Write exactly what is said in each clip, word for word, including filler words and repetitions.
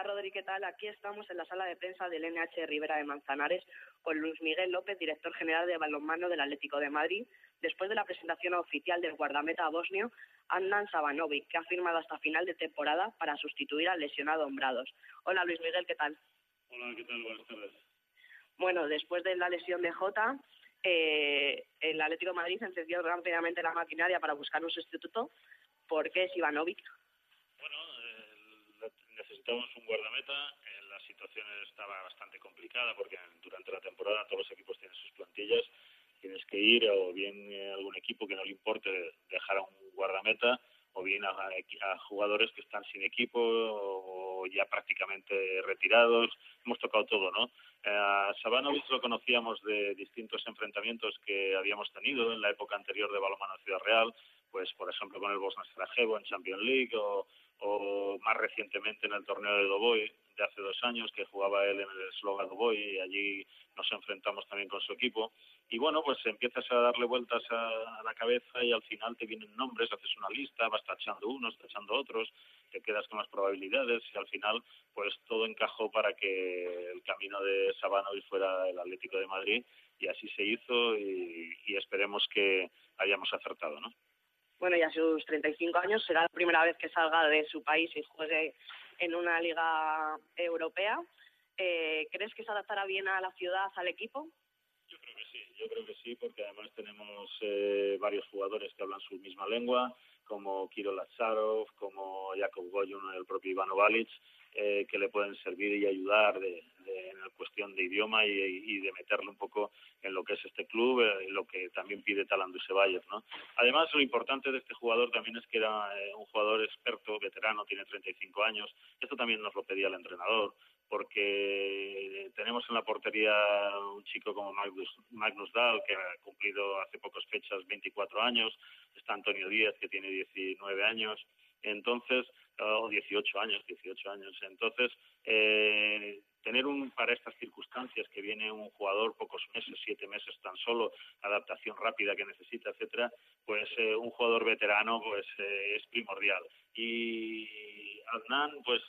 Hola Rodri, ¿qué tal? Aquí estamos en la sala de prensa del N H Ribera de Manzanares con Luis Miguel López, director general de balonmano del Atlético de Madrid, después de la presentación oficial del guardameta bosnio Adnan Savanovic, que ha firmado hasta final de temporada para sustituir al lesionado Hombrados. Hola Luis Miguel, ¿qué tal? Hola, ¿qué tal? Buenas tardes. Bueno, después de la lesión de Jota, eh, el Atlético de Madrid encendió rápidamente la maquinaria para buscar un sustituto. ¿Por qué es Ivanovic? Bueno, eh, necesitamos un guardameta. Eh, la situación estaba bastante complicada porque durante la temporada todos los equipos tienen sus plantillas. Tienes que ir o bien eh, algún equipo que no le importe dejar a un guardameta o bien a, a jugadores que están sin equipo o ya prácticamente retirados. Hemos tocado todo, ¿no? Eh, a Savanovic lo conocíamos de distintos enfrentamientos que habíamos tenido en la época anterior de balonmano Ciudad Real, pues por ejemplo con el Bosna Sarajevo en Champions League o, o más recientemente en el torneo de Doboj de hace dos años que jugaba él en el Sloga Doboj y allí nos enfrentamos también con su equipo. Y bueno, pues empiezas a darle vueltas a, a la cabeza y al final te vienen nombres, haces una lista, vas tachando unos, tachando otros, te quedas con las probabilidades y al final pues todo encajó para que el camino de Savanovic fuera el Atlético de Madrid y así se hizo y, y esperemos que hayamos acertado, ¿no? Bueno, y a sus treinta y cinco años será la primera vez que salga de su país y juegue en una liga europea. Eh, ¿Crees que se adaptará bien a la ciudad, al equipo? Yo creo que sí, yo creo que sí, porque además tenemos eh, varios jugadores que hablan su misma lengua, como Kiro Lazarov, como Jakub Goyun, el propio Ivano Balic, eh, que le pueden servir y ayudar de, de, en la cuestión de idioma y, y de meterle un poco en lo que es este club, eh, lo que también pide Talan Dusevayev, ¿no? Además, lo importante de este jugador también es que era eh, un jugador experto, veterano, tiene treinta y cinco años, esto también nos lo pedía el entrenador, porque tenemos en la portería un chico como Magnus, Magnus Dahl, que ha cumplido hace pocas fechas veinticuatro años, está Antonio Díaz, que tiene diecinueve años, entonces, o dieciocho años, dieciocho años, entonces, eh, tener un, para estas circunstancias que viene un jugador pocos meses, siete meses tan solo, adaptación rápida que necesita, etcétera, pues eh, un jugador veterano pues eh, es primordial. Y Adnan, pues,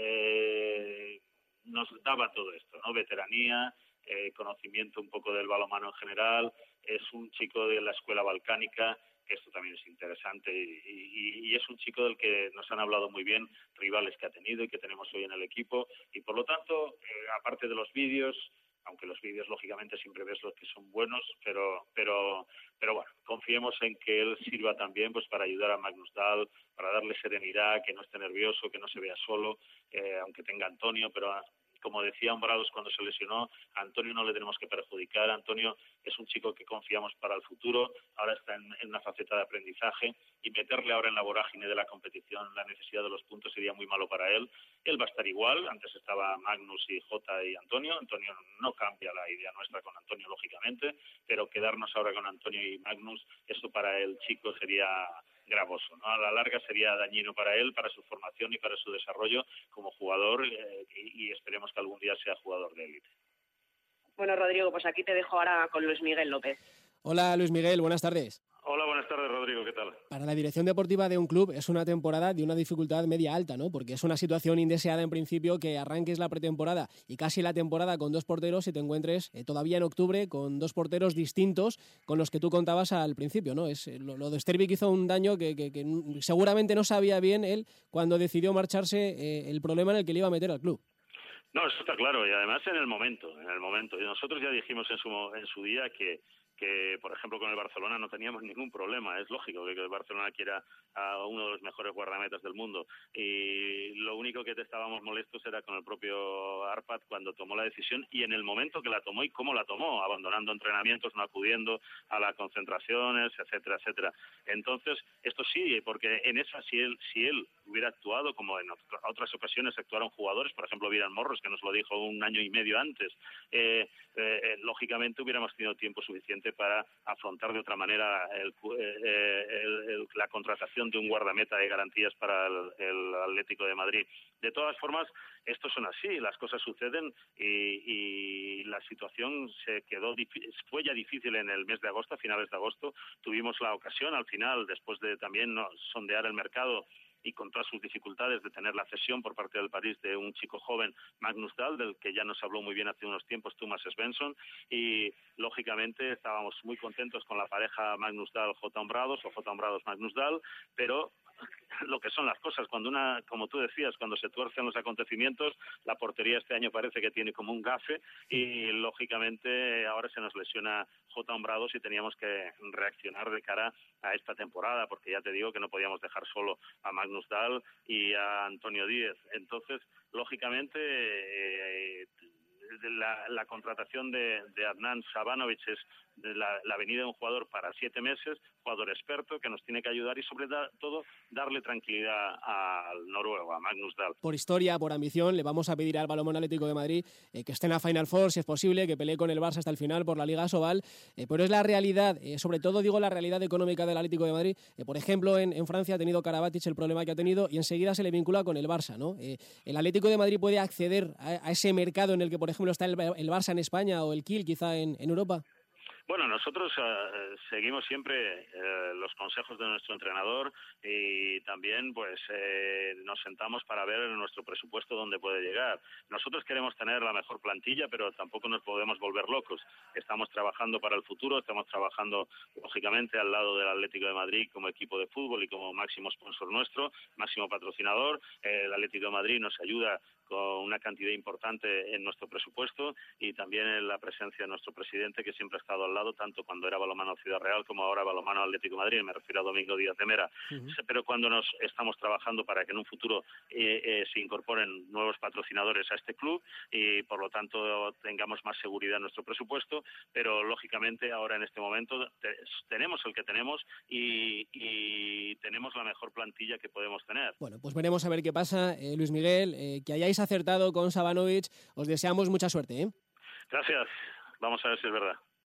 eh, nos daba todo esto, ¿no? Veteranía, eh, conocimiento un poco del balonmano en general, es un chico de la escuela balcánica, que esto también es interesante, y, y, y es un chico del que nos han hablado muy bien, rivales que ha tenido y que tenemos hoy en el equipo, y por lo tanto, eh, aparte de los vídeos, aunque los vídeos lógicamente siempre ves los que son buenos, pero pero pero bueno, confiemos en que él sirva también pues para ayudar a Magnus Dahl, para darle serenidad, que no esté nervioso, que no se vea solo, eh, aunque tenga Antonio, pero como decía Hombrados cuando se lesionó, a Antonio no le tenemos que perjudicar. Antonio es un chico que confiamos para el futuro, ahora está en, en una faceta de aprendizaje y meterle ahora en la vorágine de la competición la necesidad de los puntos sería muy malo para él. Él va a estar igual, antes estaba Magnus y Jota y Antonio, Antonio no cambia la idea nuestra con Antonio lógicamente, pero quedarnos ahora con Antonio y Magnus, esto para el chico sería gravoso, ¿no? A la larga sería dañino para él, para su formación y para su desarrollo como jugador eh, y, y esperemos que algún día sea jugador de élite. Bueno, Rodrigo, pues aquí te dejo ahora con Luis Miguel López. Hola Luis Miguel, buenas tardes. Hola, buenas tardes, Rodrigo, ¿qué tal? Para la dirección deportiva de un club es una temporada de una dificultad media alta, ¿no? Porque es una situación indeseada en principio que arranques la pretemporada y casi la temporada con dos porteros y te encuentres eh, todavía en octubre con dos porteros distintos con los que tú contabas al principio, ¿no? Es, lo, lo de Stervik hizo un daño que, que, que seguramente no sabía bien él cuando decidió marcharse eh, el problema en el que le iba a meter al club. No, eso está claro, y además en el momento, en el momento. Y nosotros ya dijimos en su, en su día que que, por ejemplo, con el Barcelona no teníamos ningún problema. Es lógico que el Barcelona quiera a uno de los mejores guardametas del mundo. Y lo único que te estábamos molestos era con el propio Arpad cuando tomó la decisión y en el momento que la tomó y cómo la tomó, abandonando entrenamientos, no acudiendo a las concentraciones, etcétera, etcétera. Entonces, esto sí, porque en esa, si él, si él hubiera actuado como en otras ocasiones actuaron jugadores, por ejemplo, Viran Morros, que nos lo dijo un año y medio antes, eh, eh, lógicamente hubiéramos tenido tiempo suficiente para afrontar de otra manera el, eh, el, el, la contratación de un guardameta de garantías para el, el Atlético de Madrid. De todas formas, estos son así, las cosas suceden y, y la situación se quedó fue ya difícil en el mes de agosto, a finales de agosto. Tuvimos la ocasión al final, después de también sondear el mercado, y con todas sus dificultades de tener la cesión por parte del París de un chico joven, Magnus Dahl, del que ya nos habló muy bien hace unos tiempos Thomas Svensson, y lógicamente estábamos muy contentos con la pareja Magnus Dahl-J. Ombrados o J. Ombrados-Magnus Dahl, pero lo que son las cosas, cuando una, como tú decías, cuando se tuercen los acontecimientos, la portería este año parece que tiene como un gafe y lógicamente ahora se nos lesiona J. Ombrados y teníamos que reaccionar de cara a esta temporada, porque ya te digo que no podíamos dejar solo a Magnus Dahl y a Antonio Díez. Entonces, lógicamente, eh, la, la contratación de, de Adnan Savanovic es la, la venida de un jugador para siete meses, jugador experto que nos tiene que ayudar y sobre da, todo darle tranquilidad al noruego, a Magnus Dahl. Por historia, por ambición, le vamos a pedir al Balonmano Atlético de Madrid eh, que esté en la Final Four, si es posible, que pelee con el Barça hasta el final por la Liga Sobal, eh, pero es la realidad, eh, sobre todo digo la realidad económica del Atlético de Madrid. Eh, por ejemplo, en, en Francia ha tenido Karabatic el problema que ha tenido y enseguida se le vincula con el Barça, ¿no? Eh, el Atlético de Madrid puede acceder a, a ese mercado en el que, por ejemplo, está el, el Barça en España o el Kiel quizá en, en Europa. Bueno, nosotros uh, seguimos siempre uh, los consejos de nuestro entrenador y también pues eh, nos sentamos para ver nuestro presupuesto dónde puede llegar. Nosotros queremos tener la mejor plantilla, pero tampoco nos podemos volver locos. Estamos trabajando para el futuro, estamos trabajando lógicamente al lado del Atlético de Madrid como equipo de fútbol y como máximo sponsor nuestro, máximo patrocinador. Eh, el Atlético de Madrid nos ayuda con una cantidad importante en nuestro presupuesto y también en la presencia de nuestro presidente, que siempre ha estado al lado, tanto cuando era Balonmano Ciudad Real como ahora Balonmano Atlético de Madrid, me refiero a Domingo Díaz de Mera. Uh-huh. Pero cuando nos estamos trabajando para que en un futuro eh, eh, se incorporen nuevos patrocinadores a este club y por lo tanto tengamos más seguridad en nuestro presupuesto, pero lógicamente ahora en este momento te, tenemos el que tenemos y, y tenemos la mejor plantilla que podemos tener. Bueno, pues veremos a ver qué pasa, eh, Luis Miguel, eh, que hayáis acertado con Savanovic, os deseamos mucha suerte, ¿eh? Gracias, vamos a ver si es verdad.